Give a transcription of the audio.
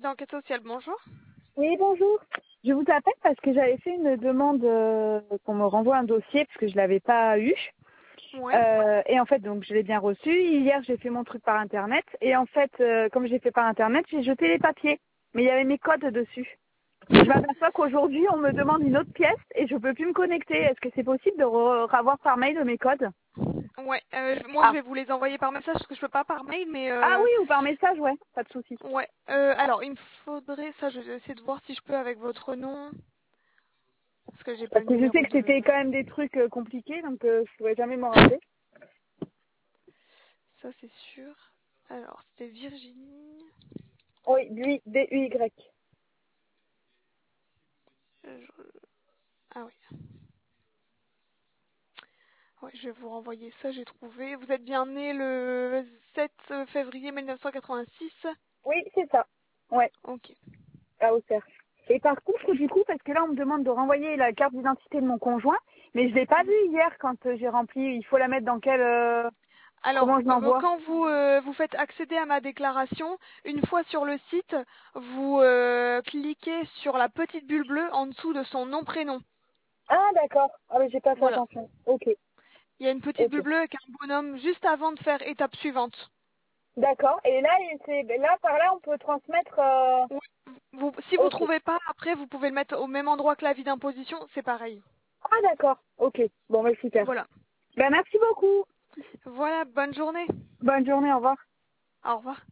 d'enquête sociale, bonjour. Oui, bonjour. Je vous appelle parce que j'avais fait une demande qu'on me renvoie un dossier parce que je l'avais pas eu. Ouais. Et en fait, donc je l'ai bien reçu. Hier, j'ai fait mon truc par internet et en fait, comme j'ai fait par internet, j'ai jeté les papiers. Mais il y avait mes codes dessus. Et je m'aperçois qu'aujourd'hui, on me demande une autre pièce et je peux plus me connecter. Est-ce que c'est possible de revoir par mail mes codes? Ouais, moi je Ah. vais vous les envoyer par message parce que je peux pas par mail, mais Ah oui, ou par message, ouais, pas de souci. ouais. Alors, il me faudrait ça, je vais essayer de voir si je peux avec votre nom, parce que j'ai pas Parce le que je sais numéro que c'était de... quand même des trucs compliqués, donc je pourrais jamais m'en rappeler. Ça c'est sûr. Alors, c'était Virginie. Oui, lui, D-U-Y. Je- Ah oui. Ouais, je vais vous renvoyer ça, j'ai trouvé. Vous êtes bien né le 7 février 1986. Oui, c'est ça. Ouais. Ok. À Auxerre. Et par contre, du coup, parce que là, on me demande de renvoyer la carte d'identité de mon conjoint, mais je l'ai pas vue hier quand j'ai rempli. Il faut la mettre dans quel... Alors, comment je l'envoie? quand vous faites accéder à ma déclaration, une fois sur le site, vous cliquez sur la petite bulle bleue en dessous de son nom-prénom. Ah, d'accord. Ah, mais j'ai pas fait Voilà. attention. Ok, Il y a une petite ok. bulle bleue avec un bonhomme juste avant de faire étape suivante. D'accord. Et là, là, par là, on peut transmettre... Ouais. Si vous Ok. trouvez pas, après, vous pouvez le mettre au même endroit que l'avis d'imposition, c'est pareil. Ah, d'accord. Ok. Bon, bah, super. Voilà. Ben, merci beaucoup. Voilà, bonne journée. Bonne journée, au revoir. Au revoir.